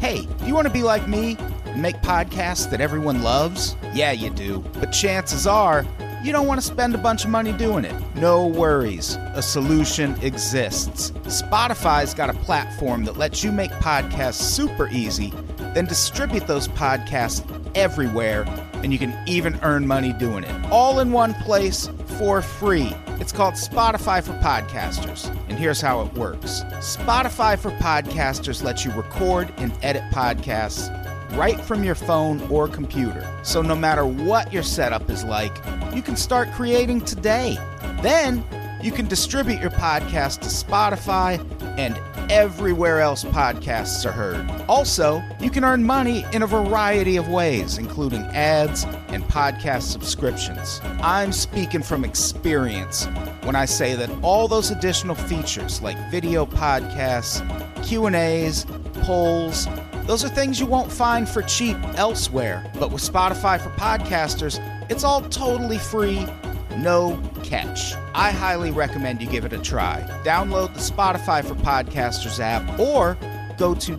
Hey, do you want to be like me and make podcasts that everyone loves? Yeah, you do. But chances are, you don't want to spend a bunch of money doing it. No worries. A solution exists. Spotify's got a platform that lets you make podcasts super easy, then distribute those podcasts everywhere, and you can even earn money doing it. All in one place for free. It's called Spotify for Podcasters, and here's how it works. Spotify for Podcasters lets you record and edit podcasts right from your phone or computer. So no matter what your setup is like, you can start creating today. Then you can distribute your podcast to Spotify and everywhere else podcasts are heard. Also, you can earn money in a variety of ways, including ads and podcast subscriptions. I'm speaking from experience when I say that all those additional features like video podcasts, Q&As, polls, those are things you won't find for cheap elsewhere. But with Spotify for Podcasters, it's all totally free, no catch. I highly recommend you give it a try. Download the Spotify for Podcasters app or go to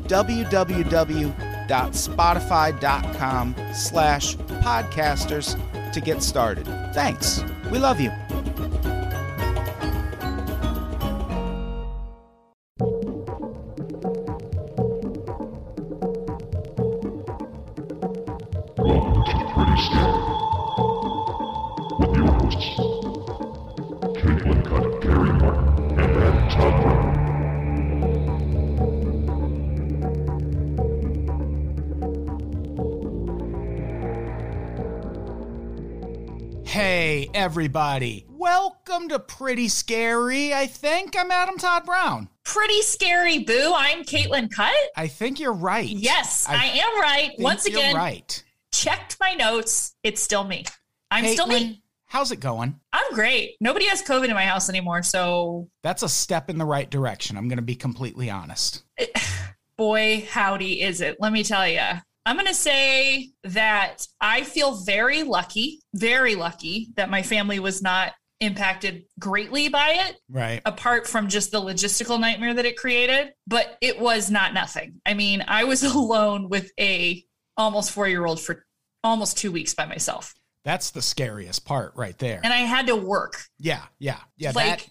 www.spotify.com/podcasters to get started. Thanks. We love you. Welcome to Pretty Scary with your hosts, Caitlin Cutt, Gary Martin, and Adam Todd Brown. Hey, everybody. Welcome to Pretty Scary. I think I'm Adam Todd Brown. Pretty Scary, boo. I'm Caitlin Cutt. I think you're right. Yes, I am right. Once again, you're right. Checked my notes. It's still me. I'm Caitlin, still me. How's it going? I'm great. Nobody has COVID in my house anymore, so... That's a step in the right direction. I'm going to be completely honest. Boy, howdy is it. Let me tell you. I'm going to say that I feel very lucky that my family was not impacted greatly by it. Right. Apart from just the logistical nightmare that it created. But it was not nothing. I mean, I was alone with a almost 4-year-old for almost 2 weeks by myself. That's the scariest part right there. And I had to work. Yeah. Like,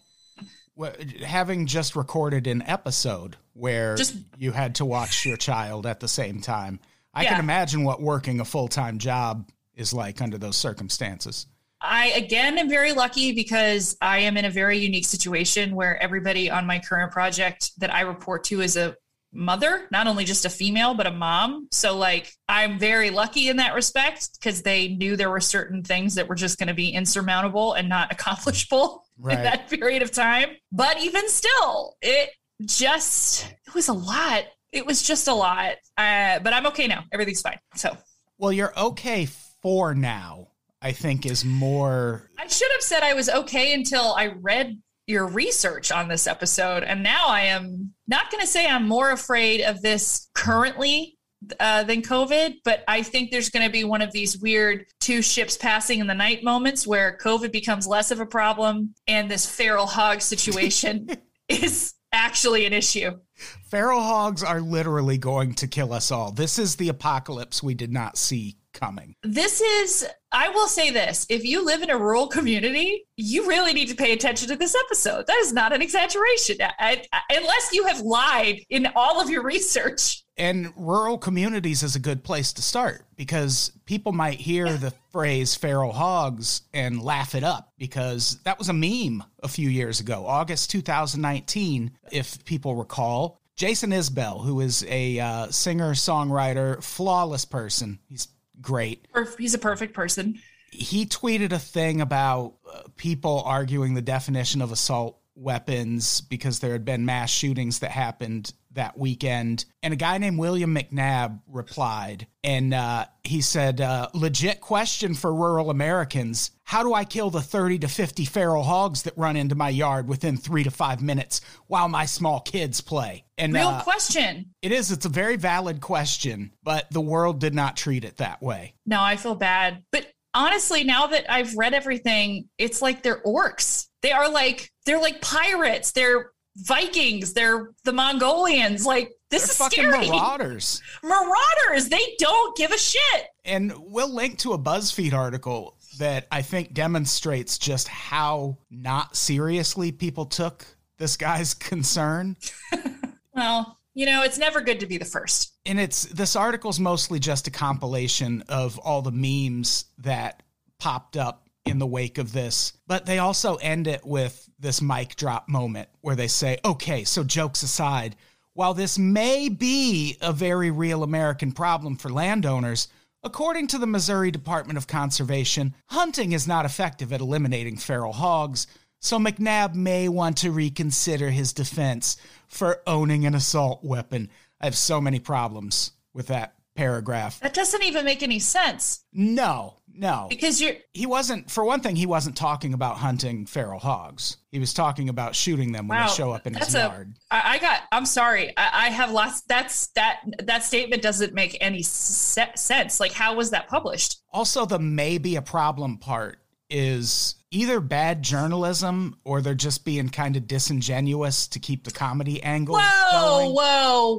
having just recorded an episode where you had to watch your child at the same time. I can imagine what working a full-time job is like under those circumstances. I, again, am very lucky because I am in a very unique situation where everybody on my current project that I report to is a mother, not only just a female, but a mom. So like, I'm very lucky in that respect because they knew there were certain things that were just going to be insurmountable and not accomplishable in that period of time. But even still, it was a lot. It was just a lot. But I'm okay now. Everything's fine. So, well, you're okay for now, I think is more. I should have said I was okay until I read your research on this episode. And now I am not going to say I'm more afraid of this currently than COVID, but I think there's going to be one of these weird two ships passing in the night moments where COVID becomes less of a problem and this feral hog situation is actually an issue. Feral hogs are literally going to kill us all. This is the apocalypse we did not see coming. I will say this, if you live in a rural community, you really need to pay attention to this episode. That is not an exaggeration, unless you have lied in all of your research. And rural communities is a good place to start because people might hear the phrase feral hogs and laugh it up because that was a meme a few years ago, August 2019, if people recall. Jason Isbell, who is a singer-songwriter, flawless person. He's great. He's a perfect person. He tweeted a thing about people arguing the definition of assault weapons because there had been mass shootings that happened that weekend. And a guy named William McNabb replied, and he said, legit question for rural Americans. How do I kill the 30 to 50 feral hogs that run into my yard within 3 to 5 minutes while my small kids play? And real question. It is. It's a very valid question, but the world did not treat it that way. No, I feel bad. But honestly, now that I've read everything, it's like they're orcs. They're like pirates. They're Vikings. They're the Mongolians. Like, This is fucking scary. marauders. Marauders. They don't give a shit. And we'll link to a BuzzFeed article that I think demonstrates just how not seriously people took this guy's concern. Well, it's never good to be the first. And this article's mostly just a compilation of all the memes that popped up in the wake of this. But they also end it with this mic drop moment where they say, okay, so jokes aside, while this may be a very real American problem for landowners, according to the Missouri Department of Conservation, hunting is not effective at eliminating feral hogs, so McNabb may want to reconsider his defense for owning an assault weapon. I have so many problems with that paragraph. That doesn't even make any sense. No. Because he wasn't, for one thing, he wasn't talking about hunting feral hogs. He was talking about shooting them when they show up in his yard. I'm sorry. I have lots. That statement doesn't make any sense. Like, how was that published? Also, the may be a problem part is either bad journalism or they're just being kind of disingenuous to keep the comedy angle going. Whoa.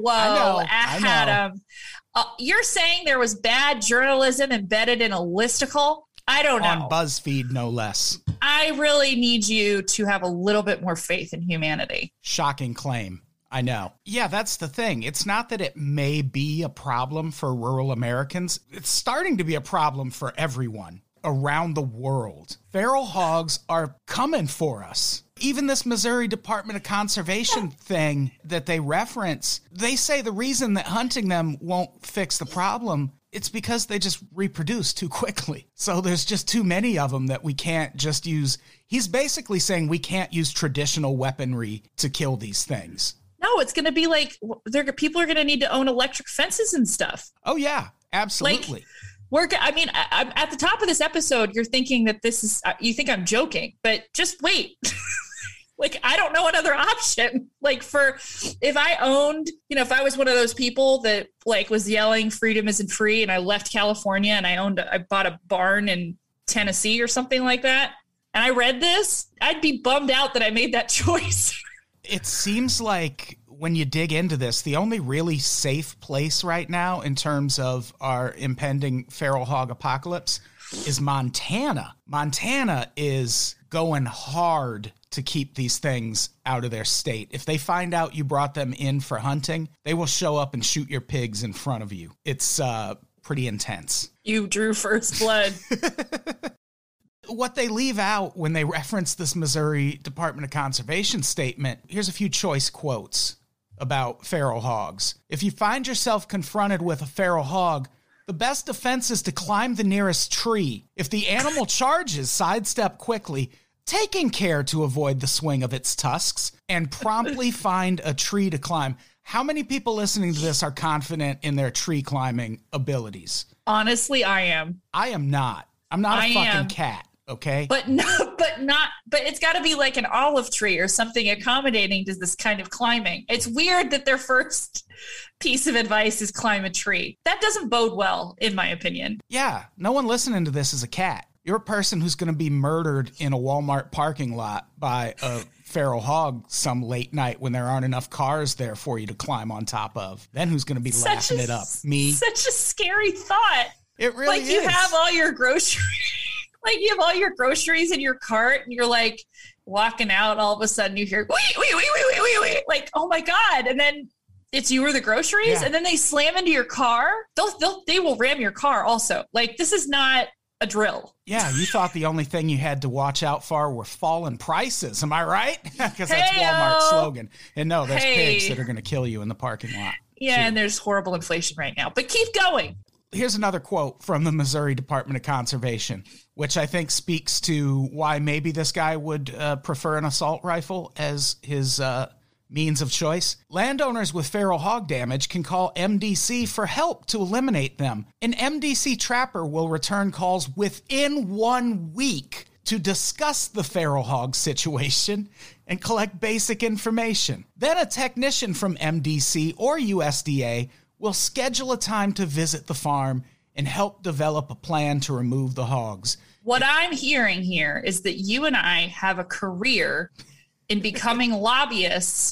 I know. Adam, you're saying there was bad journalism embedded in a listicle? I don't know. On BuzzFeed, no less. I really need you to have a little bit more faith in humanity. Shocking claim. I know. Yeah, that's the thing. It's not that it may be a problem for rural Americans. It's starting to be a problem for everyone around the world. Feral hogs are coming for us. Even this Missouri Department of Conservation thing that they reference, they say the reason that hunting them won't fix the problem, it's because they just reproduce too quickly. So there's just too many of them that we can't just use. He's basically saying we can't use traditional weaponry to kill these things. No, it's going to be like people are going to need to own electric fences and stuff. Oh, yeah, absolutely. I'm at the top of this episode, you're thinking that you think I'm joking, but just wait. Like, I don't know another option. Like, if I was one of those people that like was yelling freedom isn't free and I left California and I bought a barn in Tennessee or something like that, and I read this, I'd be bummed out that I made that choice. It seems like when you dig into this, the only really safe place right now in terms of our impending feral hog apocalypse is Montana. Montana is going hard to keep these things out of their state. If they find out you brought them in for hunting, they will show up and shoot your pigs in front of you. It's pretty intense. You drew first blood. What they leave out when they reference this Missouri Department of Conservation statement, here's a few choice quotes about feral hogs. If you find yourself confronted with a feral hog, the best defense is to climb the nearest tree. If the animal charges, sidestep quickly, taking care to avoid the swing of its tusks, and promptly find a tree to climb. How many people listening to this are confident in their tree climbing abilities? Honestly, I am. I am not. I'm not a fucking cat. Okay. But it's got to be like an olive tree or something accommodating to this kind of climbing. It's weird that their first piece of advice is climb a tree. That doesn't bode well, in my opinion. Yeah. No one listening to this is a cat. You're a person who's going to be murdered in a Walmart parking lot by a feral hog some late night when there aren't enough cars there for you to climb on top of. Then who's going to be laughing it up? Me? Such a scary thought. It really is. Like you have all your groceries. Like you have all your groceries in your cart and you're like walking out and all of a sudden you hear, wait, like, oh my God. And then it's you or the groceries and then they slam into your car. They will ram your car also. Like this is not a drill. Yeah. You thought the only thing you had to watch out for were falling prices. Am I right? Because that's Walmart's slogan. And no, there's pigs that are going to kill you in the parking lot. Yeah. Too. And there's horrible inflation right now, but keep going. Here's another quote from the Missouri Department of Conservation, which I think speaks to why maybe this guy would prefer an assault rifle as his means of choice. Landowners with feral hog damage can call MDC for help to eliminate them. An MDC trapper will return calls within 1 week to discuss the feral hog situation and collect basic information. Then a technician from MDC or USDA will schedule a time to visit the farm and help develop a plan to remove the hogs. What I'm hearing here is that you and I have a career in becoming lobbyists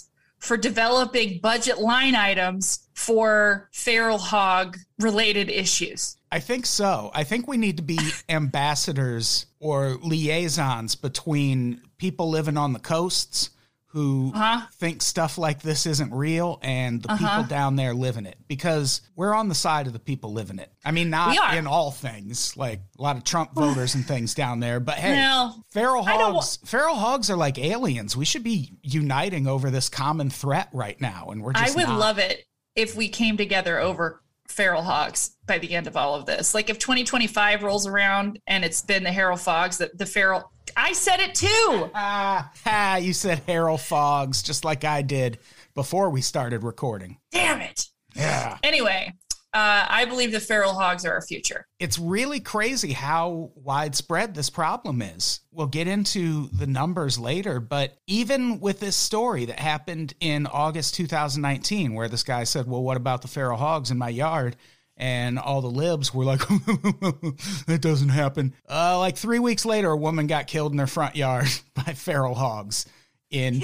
for developing budget line items for feral hog related issues. I think so. I think we need to be ambassadors or liaisons between people living on the coasts who think stuff like this isn't real and the people down there living it, because we're on the side of the people living it. I mean, not in all things, like a lot of Trump voters and things down there, but hey, feral hogs are like aliens. We should be uniting over this common threat right now. And we're just love it if we came together over feral hogs by the end of all of this. Like if 2025 rolls around and it's been the feral hogs, the feral, I said it too. You said feral hogs just like I did before we started recording. Damn it. Yeah. Anyway, I believe the feral hogs are our future. It's really crazy how widespread this problem is. We'll get into the numbers later, but even with this story that happened in August 2019, where this guy said, well, what about the feral hogs in my yard? And all the libs were like, that doesn't happen. Like 3 weeks later, a woman got killed in her front yard by feral hogs in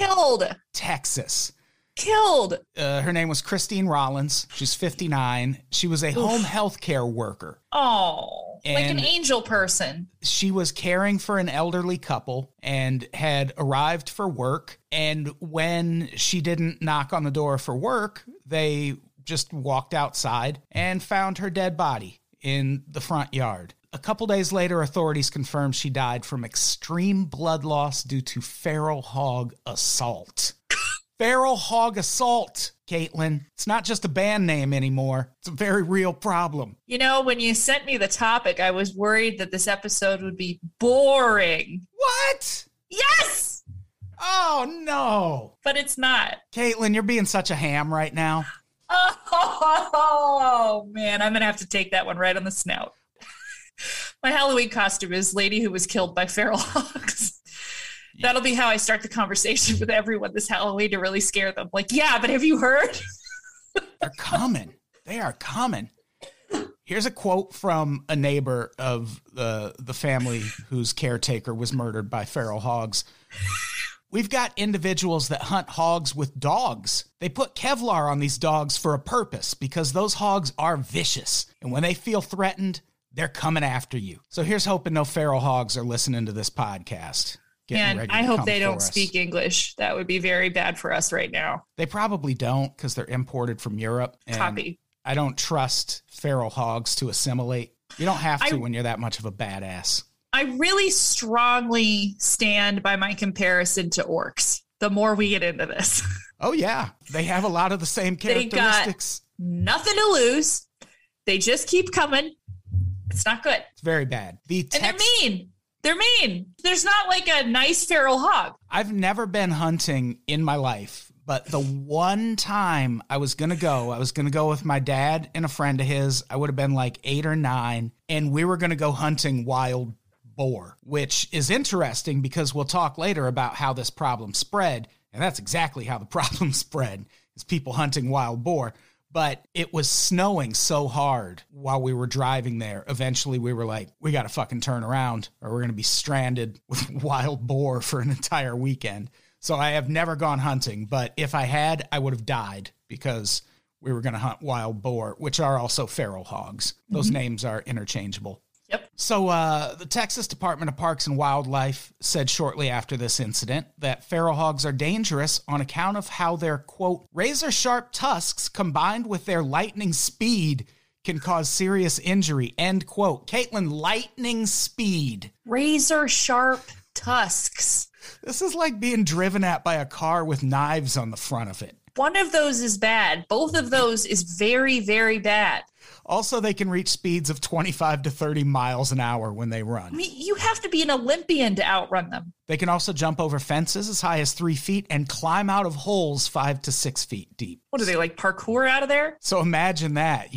Texas. Killed. Her name was Christine Rollins. She's 59. She was a home health care worker. Oh, like an angel person. She was caring for an elderly couple and had arrived for work. And when she didn't knock on the door for work, they just walked outside and found her dead body in the front yard. A couple days later, authorities confirmed she died from extreme blood loss due to feral hog assault. Feral hog assault, Caitlin. It's not just a band name anymore. It's a very real problem. You know, when you sent me the topic, I was worried that this episode would be boring. What? Yes! Oh, no. But it's not. Caitlin, you're being such a ham right now. Oh, man, I'm going to have to take that one right on the snout. My Halloween costume is Lady Who Was Killed by Feral Hogs. That'll be how I start the conversation with everyone this Halloween to really scare them. Like, yeah, but have you heard? They're coming. They are coming. Here's a quote from a neighbor of the family whose caretaker was murdered by feral hogs. We've got individuals that hunt hogs with dogs. They put Kevlar on these dogs for a purpose because those hogs are vicious. And when they feel threatened, they're coming after you. So here's hoping no feral hogs are listening to this podcast. And I hope they don't speak English. That would be very bad for us right now. They probably don't because they're imported from Europe. And copy. I don't trust feral hogs to assimilate. You don't have to when you're that much of a badass. I really strongly stand by my comparison to orcs the more we get into this. Oh, yeah. They have a lot of the same characteristics. They got nothing to lose. They just keep coming. It's not good. It's very bad. And they're mean. They're mean. There's not like a nice feral hog. I've never been hunting in my life, but the one time I was going to go with my dad and a friend of his. I would have been like 8 or 9, and we were going to go hunting wild boar, which is interesting because we'll talk later about how this problem spread, and that's exactly how the problem spread, is people hunting wild boar. But it was snowing so hard while we were driving there. Eventually, we were like, we got to fucking turn around or we're going to be stranded with wild boar for an entire weekend. So I have never gone hunting, but if I had, I would have died because we were going to hunt wild boar, which are also feral hogs. Those names are interchangeable. Yep. So the Texas Department of Parks and Wildlife said shortly after this incident that feral hogs are dangerous on account of how their, quote, razor-sharp tusks combined with their lightning speed can cause serious injury, end quote. Caitlin, lightning speed. Razor-sharp tusks. This is like being driven at by a car with knives on the front of it. One of those is bad. Both of those is very, very bad. Also, they can reach speeds of 25 to 30 miles an hour when they run. I mean, you have to be an Olympian to outrun them. They can also jump over fences as high as 3 feet and climb out of holes 5 to 6 feet deep. What are they, like parkour out of there? So imagine that.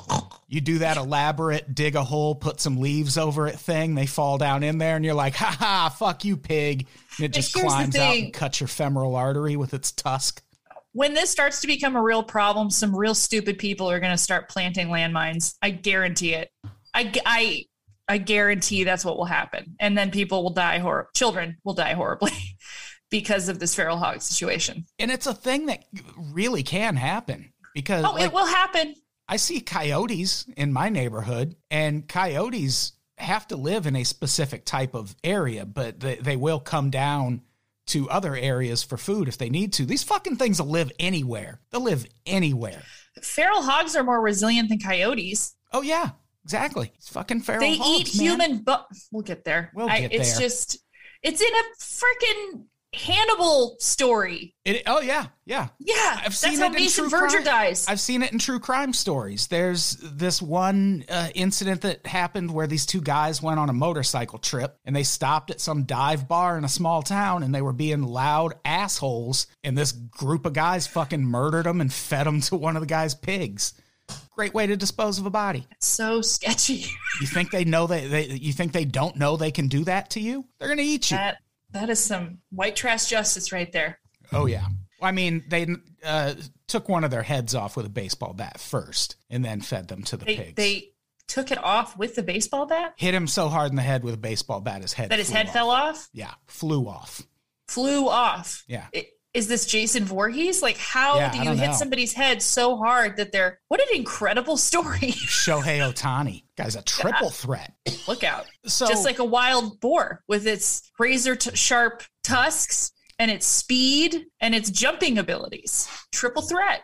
You do that elaborate dig a hole, put some leaves over it thing. They fall down in there and you're like, ha ha, fuck you, pig. And it just climbs out and cuts your femoral artery with its tusk. When this starts to become a real problem, some real stupid people are going to start planting landmines. I guarantee it. I guarantee that's what will happen. And then people will die children will die horribly because of this feral hog situation. And it's a thing that really can happen because it will happen. I see coyotes in my neighborhood, and coyotes have to live in a specific type of area, but they will come down to other areas for food if they need to. These fucking things will live anywhere. They'll live anywhere. Feral hogs are more resilient than coyotes. Oh, yeah, exactly. It's fucking feral They hogs, eat human, but we'll get there. It's just, it's in a freaking Hannibal story. Oh, yeah. Yeah. I've seen that's how it in Mason true Verger crime. dies. I've seen it in true crime stories. There's this one incident that happened where these two guys went on a motorcycle trip and they stopped at some dive bar in a small town and they were being loud assholes. And this group of guys fucking murdered them and fed them to one of the guy's pigs. Great way to dispose of a body. It's so sketchy. You think they know you think they don't know they can do that to you? They're going to eat you. That is some white trash justice right there. Oh, yeah. I mean, they took one of their heads off with a baseball bat first and then fed them to the pigs. They took it off with the baseball bat? Hit him so hard in the head with a baseball bat, his head fell off? Yeah, flew off. Flew off? Yeah. Is this Jason Voorhees? Like, how do you hit somebody's head so hard that they're... What an incredible story. Shohei Ohtani. Guy's a triple threat. Look out. So, just like a wild boar with its razor-sharp tusks and its speed and its jumping abilities. Triple threat.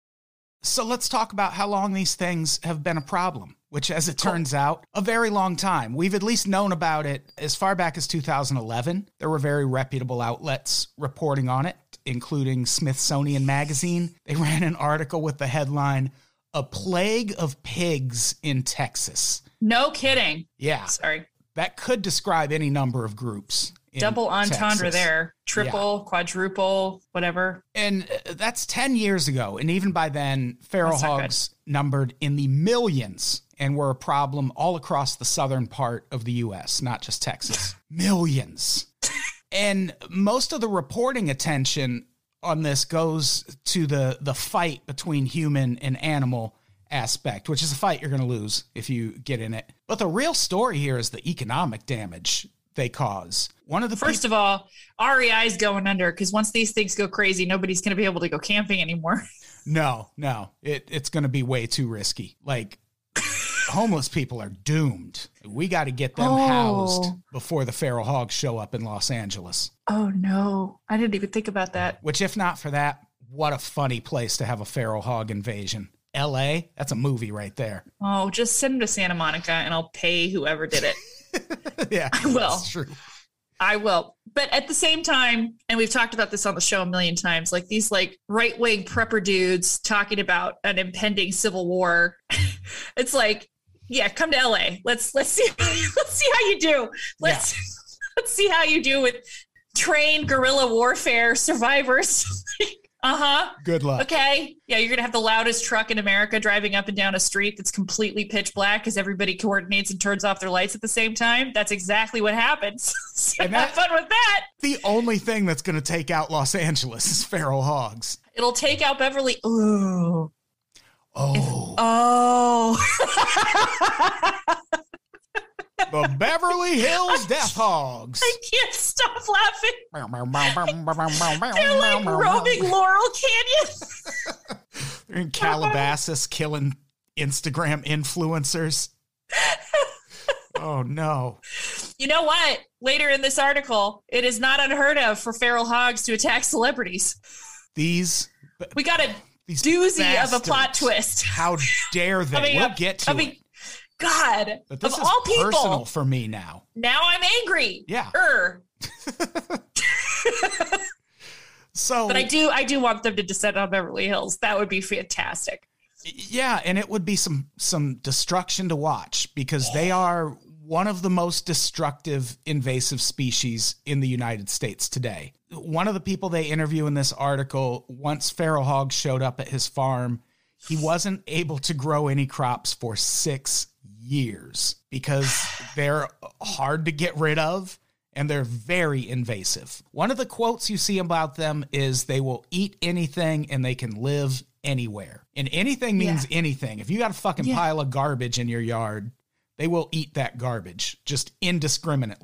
So let's talk about how long these things have been a problem, which, as it turns out, a very long time. We've at least known about it as far back as 2011. There were very reputable outlets reporting on it, including Smithsonian Magazine. They ran an article with the headline, "A Plague of Pigs in Texas." No kidding. Yeah. Sorry. That could describe any number of groups. Double entendre Texas. There. Triple, quadruple, whatever. And that's 10 years ago. And even by then, feral hogs numbered in the millions and were a problem all across the southern part of the U.S., not just Texas. Millions. And most of the reporting attention on this goes to the fight between human and animal aspect, which is a fight you're going to lose if you get in it. But the real story here is the economic damage they cause. First of all, REI is going under because once these things go crazy, nobody's going to be able to go camping anymore. No, it's going to be way too risky. Like, homeless people are doomed. We got to get them housed before the feral hogs show up in Los Angeles. Oh, no. I didn't even think about that. Which, if not for that, what a funny place to have a feral hog invasion. L.A., that's a movie right there. Oh, just send them to Santa Monica and I'll pay whoever did it. Yeah, I will. That's true. I will. But at the same time, and we've talked about this on the show a million times, like these like right-wing prepper dudes talking about an impending civil war. It's like, yeah, come to LA. Let's see how you do. Let's see how you do with trained guerrilla warfare survivors. Good luck. Okay. Yeah, you're going to have the loudest truck in America driving up and down a street that's completely pitch black because everybody coordinates and turns off their lights at the same time. That's exactly what happens. So have fun with that. The only thing that's going to take out Los Angeles is feral hogs. It'll take out Beverly. Ooh. Oh. The Beverly Hills Death Hogs. I can't stop laughing. They're like roaming Laurel Canyon. They're in Calabasas killing Instagram influencers. Oh, no. You know what? Later in this article, it is not unheard of for feral hogs to attack celebrities. We got a doozy bastards. of a plot twist. How dare they? We'll get to it. God, but this of is all people, personal for me now. Now I'm angry. Yeah. But I do want them to descend on Beverly Hills. That would be fantastic. Yeah, and it would be some destruction to watch because they are one of the most destructive invasive species in the United States today. One of the people they interview in this article, once feral hogs showed up at his farm, he wasn't able to grow any crops for 6 years because they're hard to get rid of and they're very invasive. One of the quotes you see about them is they will eat anything and they can live anywhere. And anything means anything. If you got a fucking pile of garbage in your yard, they will eat that garbage just indiscriminately.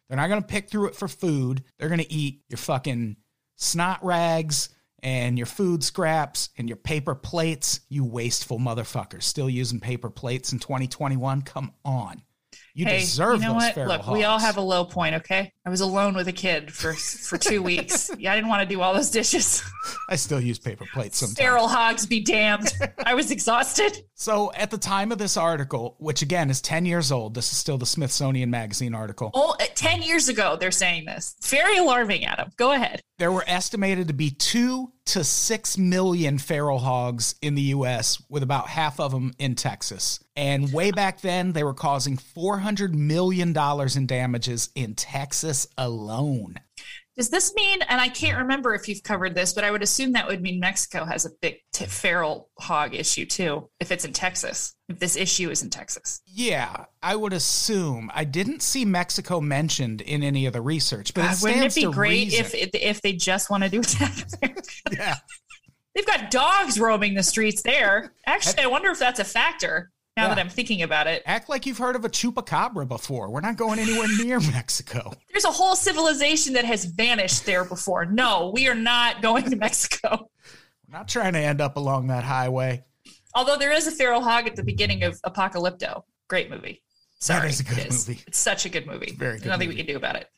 They're not going to pick through it for food. They're going to eat your fucking snot rags and your food scraps and your paper plates. You wasteful motherfuckers. Still using paper plates in 2021? Come on. You deserve those feral Look, hogs. we all have a low point, okay? I was alone with a kid for 2 weeks. Yeah, I didn't want to do all those dishes. I still use paper plates sometimes. Feral hogs be damned. I was exhausted. So at the time of this article, which again is 10 years old, this is still the Smithsonian Magazine article. 10 years ago, they're saying this. Very alarming, Adam. Go ahead. There were estimated to be 2 to 6 million feral hogs in the U.S., with about half of them in Texas. And way back then, they were causing $400 million in damages in Texas alone. Does this mean, and I can't remember if you've covered this, but I would assume that would mean Mexico has a big feral hog issue too, if it's in Texas, if this issue is in Texas. Yeah, I would assume. I didn't see Mexico mentioned in any of the research, but wouldn't it be to great reason. if they just want to do attack America? Yeah. They've got dogs roaming the streets there. Actually, I wonder if that's a factor now that I'm thinking about it. Act like you've heard of a chupacabra before. We're not going anywhere near Mexico. There's a whole civilization that has vanished there before. No, we are not going to Mexico. We're not trying to end up along that highway. Although there is a feral hog at the beginning of Apocalypto. Great movie. Sorry, that is a good movie. It's such a good movie. Very good. There's nothing movie. we can do about it.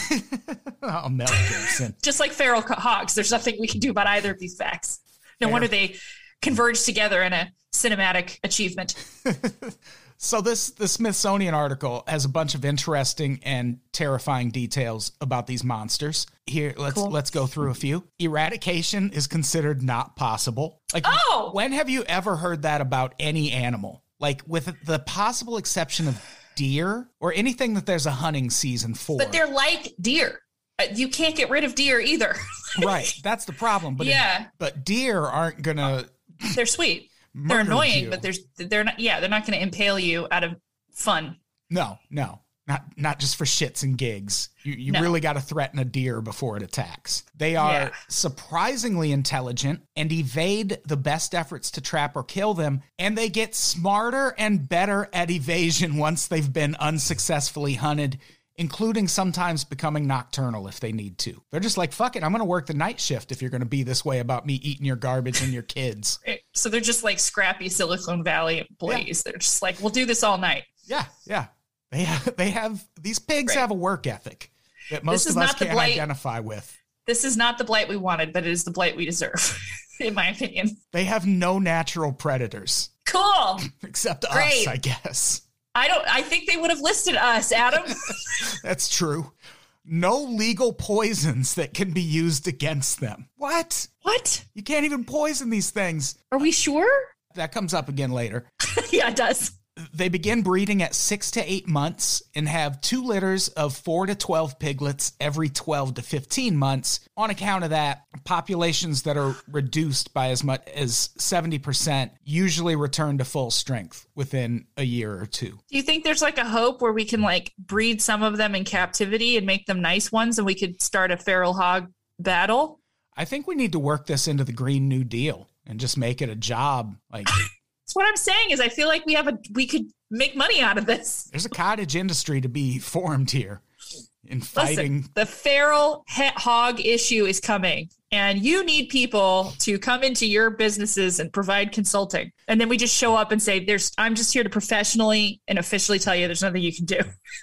Oh, Mel Gibson. Just like feral hogs, there's nothing we can do about either of these facts. No wonder they converge together in a cinematic achievement. So the Smithsonian article has a bunch of interesting and terrifying details about these monsters. Here, let's go through a few. Eradication is considered not possible. Like, when have you ever heard that about any animal? Like, with the possible exception of deer or anything that there's a hunting season for. But they're like deer. You can't get rid of deer either. Right. That's the problem. But but deer aren't gonna. They're sweet. They're annoying, you. but they're not. Yeah, they're not going to impale you out of fun. No, not just for shits and gigs. You really got to threaten a deer before it attacks. They are surprisingly intelligent and evade the best efforts to trap or kill them, and they get smarter and better at evasion once they've been unsuccessfully hunted, including sometimes becoming nocturnal if they need to. They're just like, fuck it, I'm going to work the night shift if you're going to be this way about me eating your garbage and your kids. So they're just like scrappy Silicon Valley employees. Yeah. They're just like, we'll do this all night. Yeah. They have these pigs have a work ethic that most of us can't identify with. This is not the blight we wanted, but it is the blight we deserve, in my opinion. They have no natural predators. Cool. Except us, I guess. I think they would have listed us, Adam. That's true. No legal poisons that can be used against them. What? You can't even poison these things. Are we sure? That comes up again later. Yeah, it does. They begin breeding at 6 to 8 months and have 2 litters of 4 to 12 piglets every 12 to 15 months. On account of that, populations that are reduced by as much as 70% usually return to full strength within a year or two. Do you think there's like a hope where we can like breed some of them in captivity and make them nice ones and we could start a feral hog battle? I think we need to work this into the Green New Deal and just make it a job. Like... That's what I'm saying is I feel like we could make money out of this. There's a cottage industry to be formed here in fighting. Listen, the feral hog issue is coming and you need people to come into your businesses and provide consulting. And then we just show up and say, I'm just here to professionally and officially tell you there's nothing you can do.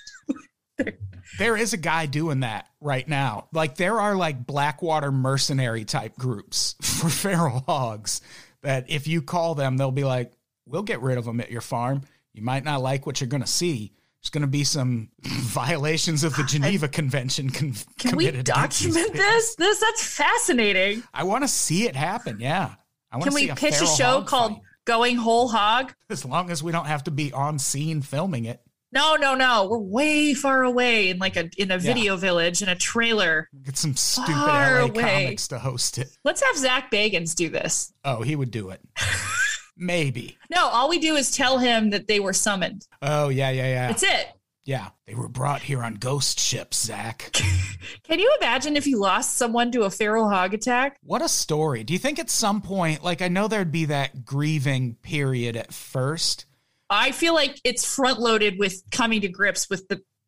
There is a guy doing that right now. Like there are like Blackwater mercenary type groups for feral hogs that if you call them, they'll be like, we'll get rid of them at your farm. You might not like what you're going to see. There's going to be some violations of the Geneva Convention committed. Can we document this? That's fascinating. I want to see it happen. Yeah. Can we pitch a show called Going Whole Hog? As long as we don't have to be on scene filming it. No. We're way far away in a video village in a trailer. Get some stupid LA Comics to host it. Let's have Zach Bagans do this. Oh, he would do it. Maybe. No, all we do is tell him that they were summoned. Oh, yeah. That's it. Yeah, they were brought here on ghost ships, Zach. Can you imagine if you lost someone to a feral hog attack? What a story. Do you think at some point, like I know there'd be that grieving period at first. I feel like it's front loaded with coming to grips with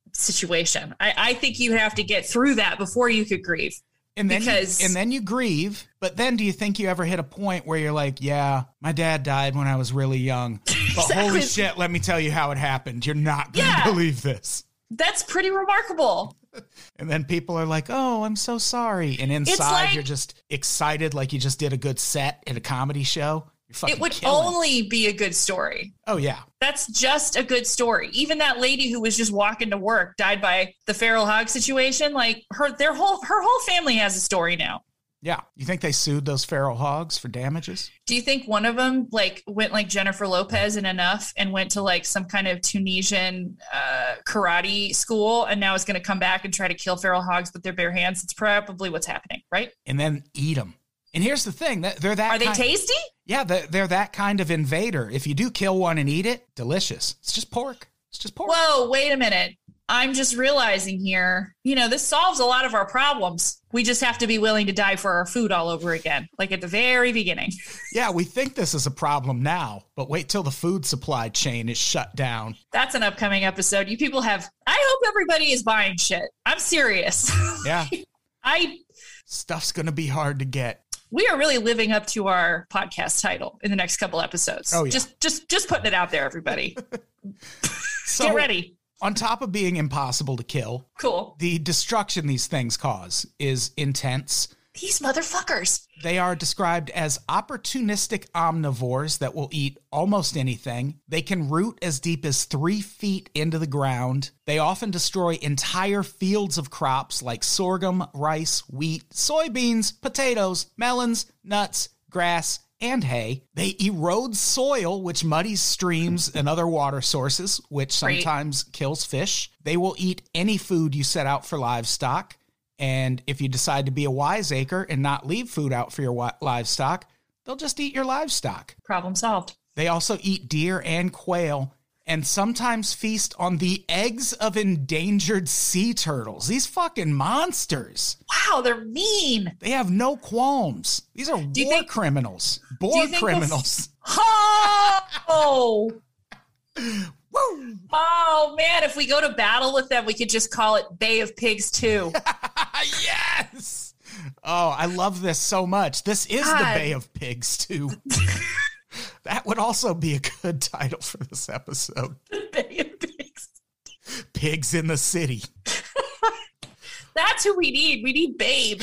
situation. I think you have to get through that before you could grieve. And then you grieve, but then do you think you ever hit a point where you're like, yeah, my dad died when I was really young, but Exactly. Holy shit, let me tell you how it happened. You're not going to believe this. That's pretty remarkable. And then people are like, oh, I'm so sorry. And inside you're just excited like you just did a good set at a comedy show. You're fucking It would killing. only be a good story. Oh, yeah. That's just a good story. Even that lady who was just walking to work died by the feral hog situation. Like her whole family has a story now. Yeah. You think they sued those feral hogs for damages? Do you think one of them like went like Jennifer Lopez in Enough and went to like some kind of Tunisian karate school and now is going to come back and try to kill feral hogs with their bare hands? It's probably what's happening, right? And then eat them. And here's the thing. They're that Are they tasty? Yeah, they're that kind of invader. If you do kill one and eat it, delicious. It's just pork. It's just pork. Whoa, wait a minute. I'm just realizing here, this solves a lot of our problems. We just have to be willing to die for our food all over again, like at the very beginning. Yeah, we think this is a problem now, but wait till the food supply chain is shut down. That's an upcoming episode. You people I hope everybody is buying shit. I'm serious. Yeah. I Stuff's going to be hard to get. We are really living up to our podcast title in the next couple episodes. Oh, yeah. Just putting it out there, everybody. So, Get ready. On top of being impossible to kill, Cool. the destruction these things cause is intense. These motherfuckers. They are described as opportunistic omnivores that will eat almost anything. They can root as deep as 3 feet into the ground. They often destroy entire fields of crops like sorghum, rice, wheat, soybeans, potatoes, melons, nuts, grass, and hay. They erode soil, which muddies streams and other water sources, which sometimes kills fish. They will eat any food you set out for livestock. And if you decide to be a wiseacre and not leave food out for your livestock, they'll just eat your livestock. Problem solved. They also eat deer and quail and sometimes feast on the eggs of endangered sea turtles. These fucking monsters. Wow, they're mean. They have no qualms. These are war criminals. Boar criminals. Oh! Woo! Oh, man, if we go to battle with them, we could just call it Bay of Pigs 2. Yes! Oh, I love this so much. This is the Bay of Pigs, too. That would also be a good title for this episode. Bay of Pigs. Pigs in the City. That's who we need. We need Babe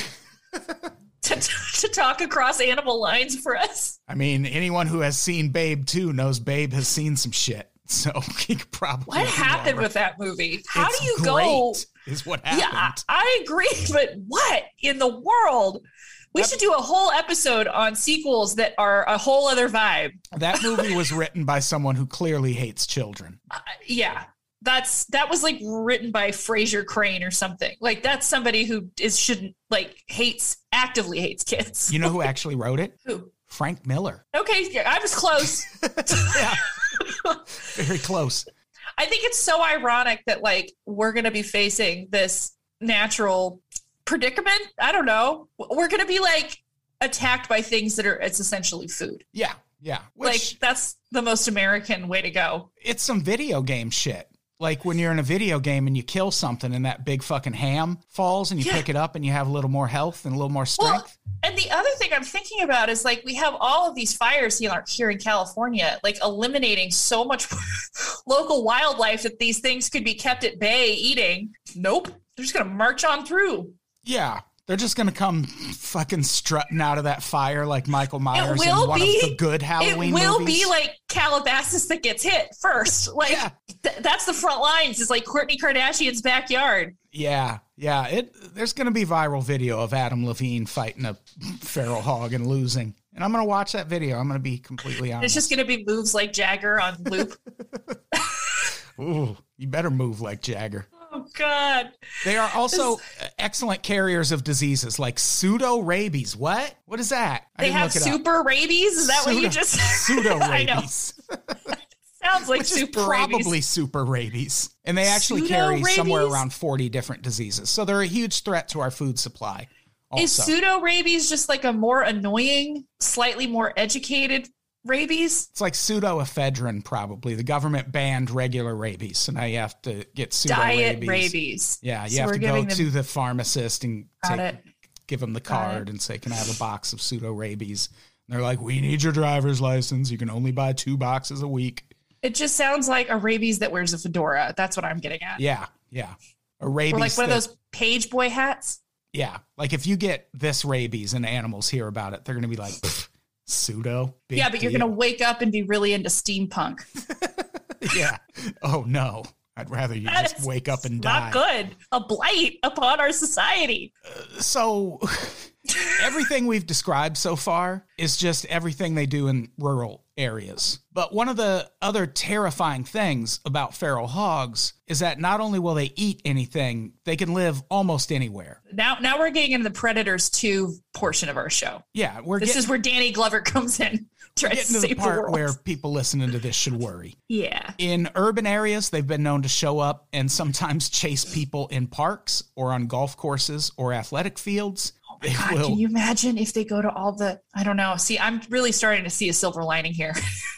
to talk across animal lines for us. I mean, anyone who has seen Babe 2 knows Babe has seen some shit. So he could probably. What happened with that movie? How It's do you great, go? Is what happened. Yeah, I agree, but what in the world? We should do a whole episode on sequels that are a whole other vibe. That movie was written by someone who clearly hates children. Yeah, that was like written by Fraser Crane or something. Like that's somebody who actively hates kids. You know who actually wrote it? Who? Frank Miller. Okay, yeah, I was close. Yeah. Very close. I think it's so ironic that like we're going to be facing this natural predicament. I don't know. We're going to be like attacked by things it's essentially food. Yeah. Yeah. Like that's the most American way to go. It's some video game shit. Like when you're in a video game and you kill something and that big fucking ham falls and you pick it up and you have a little more health and a little more strength. Well, and the other thing I'm thinking about is like we have all of these fires here in California, like eliminating so much local wildlife that these things could be kept at bay eating. Nope. They're just going to march on through. Yeah. They're just going to come fucking strutting out of that fire like Michael Myers in one of the good Halloween movies. It will be like Calabasas that gets hit first. Like that's the front lines. It's like Kourtney Kardashian's backyard. Yeah. Yeah. There's going to be viral video of Adam Levine fighting a feral hog and losing. And I'm going to watch that video. I'm going to be completely honest. It's just going to be moves like Jagger on loop. Ooh, you better move like Jagger. Oh, God. They are also excellent carriers of diseases like pseudo-rabies. What? What is that? They have super rabies? Is that what you just said? Pseudo-rabies. Sounds like Which super is probably rabies. Super rabies. And they actually carry Pseudo-rabies? somewhere around 40 different diseases. So they're a huge threat to our food supply. Also. Is pseudo-rabies just like a more annoying, slightly more educated rabies? It's like pseudoephedrine, probably. The government banned regular rabies, so now you have to get pseudo Diet rabies. Yeah, you So have we're to go giving them- to the pharmacist and Got it. give them the Got card it. and say, can I have a box of pseudo rabies? And they're like, we need your driver's license. You can only buy 2 boxes a week. It just sounds like a rabies that wears a fedora. That's what I'm getting at. Yeah, yeah. A rabies. Or like one of that- those page boy hats. Yeah, like if you get this rabies and animals hear about it, they're going to be like, pseudo? Big Yeah, but you're deal. going to wake up and be really into steampunk. Yeah. Oh, no. I'd rather you That just is wake up and die. Not good. A blight upon our society. So everything we've described so far is just everything they do in rural areas. But one of the other terrifying things about feral hogs is that not only will they eat anything, they can live almost anywhere. Now we're getting into the Predators 2 portion of our show. Yeah, This is where Danny Glover comes in. Tries getting to to the save the part world. where people listening to this should worry. Yeah. In urban areas, they've been known to show up and sometimes chase people in parks or on golf courses or athletic fields. They God, will. can you imagine if they go to all the, I don't know. See, I'm really starting to see a silver lining here.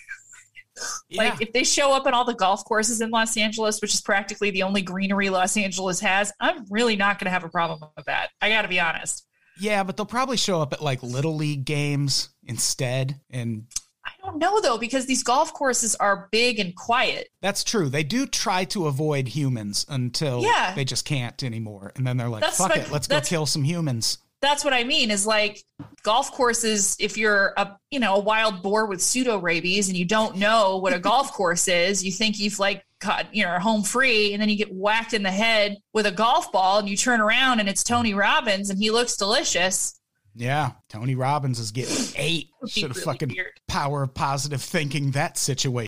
Yeah. Like if they show up at all the golf courses in Los Angeles, which is practically the only greenery Los Angeles has, I'm really not going to have a problem with that. I got to be honest. Yeah, but they'll probably show up at like Little League games instead. And I don't know though, because these golf courses are big and quiet. that's true. They do try to avoid humans until Yeah. they just can't anymore. And then they're like, That's fuck my- it, let's go that's- kill some humans. That's what I mean is like golf courses. If you're a wild boar with pseudo rabies and you don't know what a golf course is, you think you've like caught, home free, and then you get whacked in the head with a golf ball and you turn around and it's Tony Robbins and he looks delicious. Yeah, Tony Robbins is getting 8. Would be Should have really fucking weird. power of positive thinking that situation.